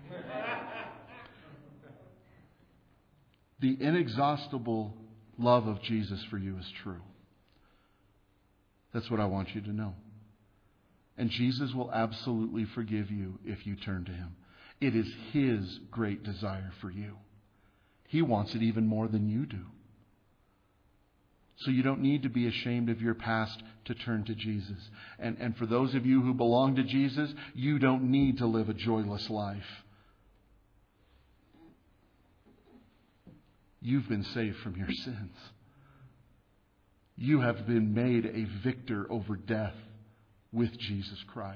Speaker 1: The inexhaustible love of Jesus for you is true. That's what I want you to know. And Jesus will absolutely forgive you if you turn to Him. It is His great desire for you. He wants it even more than you do. So you don't need to be ashamed of your past to turn to Jesus. And for those of you who belong to Jesus, you don't need to live a joyless life. You've been saved from your sins. You have been made a victor over death with Jesus Christ.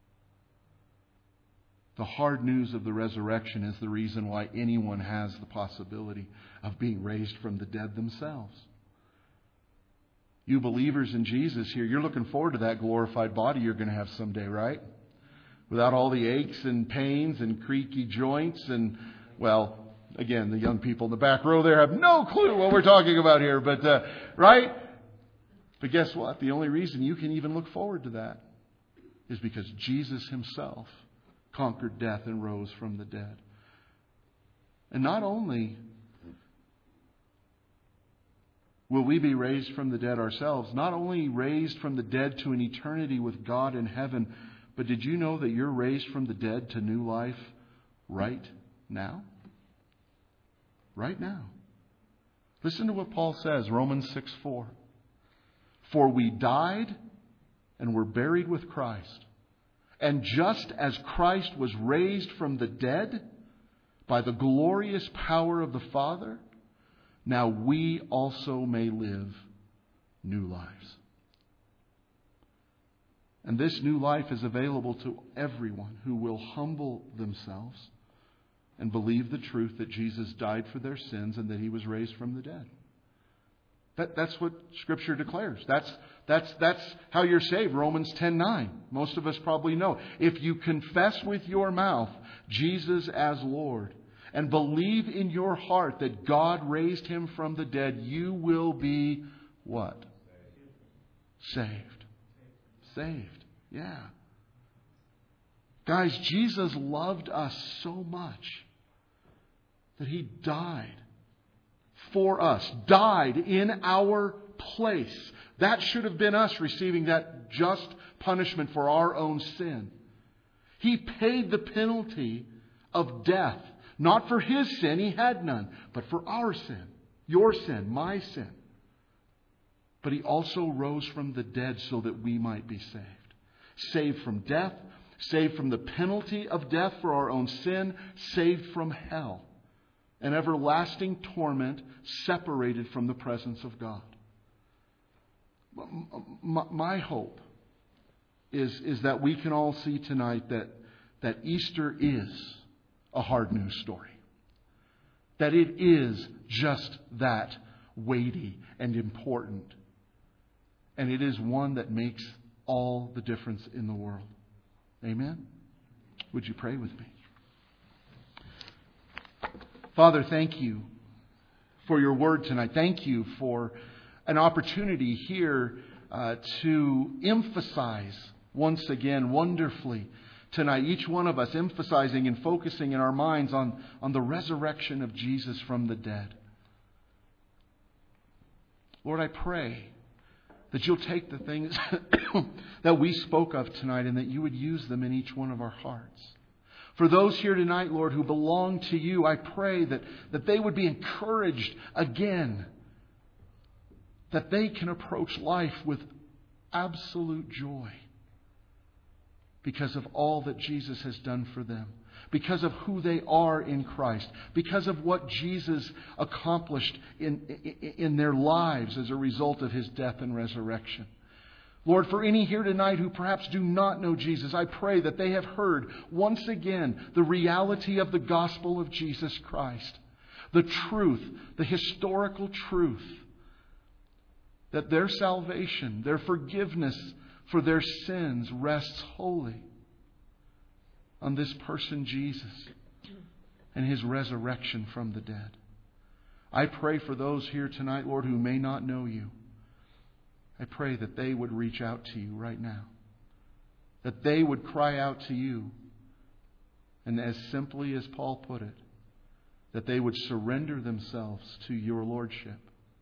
Speaker 1: The hard news of the resurrection is the reason why anyone has the possibility of being raised from the dead themselves. You believers in Jesus here, you're looking forward to that glorified body you're going to have someday, right? Without all the aches and pains and creaky joints and, well, again, the young people in the back row there have no clue what we're talking about here, but, right? But guess what? The only reason you can even look forward to that is because Jesus Himself conquered death and rose from the dead. And not only will we be raised from the dead ourselves, not only raised from the dead to an eternity with God in heaven, but did you know that you're raised from the dead to new life right now? Right now. Listen to what Paul says, Romans 6:4. For we died and were buried with Christ. And just as Christ was raised from the dead by the glorious power of the Father, now we also may live new lives. And this new life is available to everyone who will humble themselves and believe the truth that Jesus died for their sins and that He was raised from the dead. That's what Scripture declares. That's how you're saved. Romans 10:9. Most of us probably know. If you confess with your mouth Jesus as Lord and believe in your heart that God raised Him from the dead, you will be what? Saved. Saved. Yeah. Guys, Jesus loved us so much that He died for us, died in our place. That should have been us receiving that just punishment for our own sin. He paid the penalty of death, not for His sin, He had none, but for our sin, your sin, my sin. But He also rose from the dead so that we might be saved. Saved from death, saved from the penalty of death for our own sin, saved from hell. An everlasting torment, separated from the presence of God. My hope is that we can all see tonight that Easter is a hard news story. That it is just that weighty and important. And it is one that makes all the difference in the world. Amen? Would you pray with me? Father, thank You for Your word tonight. Thank You for an opportunity here to emphasize once again wonderfully tonight, each one of us emphasizing and focusing in our minds on the resurrection of Jesus from the dead. Lord, I pray that You'll take the things that we spoke of tonight and that You would use them in each one of our hearts. For those here tonight, Lord, who belong to You, I pray that they would be encouraged again, that they can approach life with absolute joy because of all that Jesus has done for them, because of who they are in Christ, because of what Jesus accomplished in their lives as a result of His death and resurrection. Lord, for any here tonight who perhaps do not know Jesus, I pray that they have heard once again the reality of the gospel of Jesus Christ. The truth, the historical truth, that their salvation, their forgiveness for their sins rests wholly on this person Jesus and His resurrection from the dead. I pray for those here tonight, Lord, who may not know You. I pray that they would reach out to You right now. That they would cry out to You And as simply as Paul put it, that they would surrender themselves to your lordship.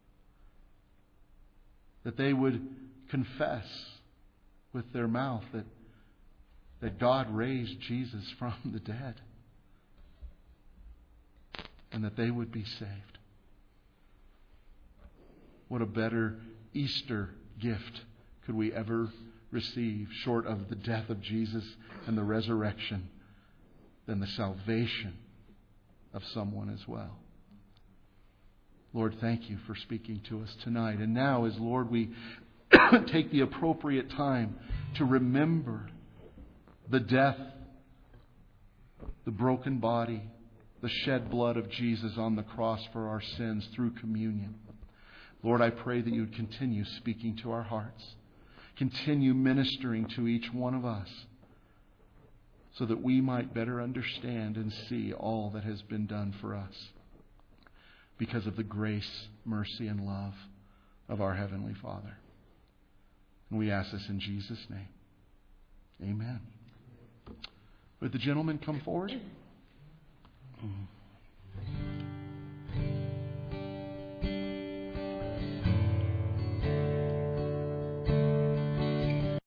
Speaker 1: That they would confess with their mouth that God raised Jesus from the dead. And that they would be saved. What a better Easter gift could we ever receive, short of the death of Jesus and the resurrection, than the salvation of someone as well. Lord, thank you for speaking to us tonight. And now, as Lord, we take the appropriate time to remember the death, the broken body, the shed blood of Jesus on the cross for our sins through communion. Lord, I pray that you would continue speaking to our hearts. Continue ministering to each one of us so that we might better understand and see all that has been done for us because of the grace, mercy, and love of our Heavenly Father. And we ask this in Jesus' name. Amen. Would the gentleman come forward?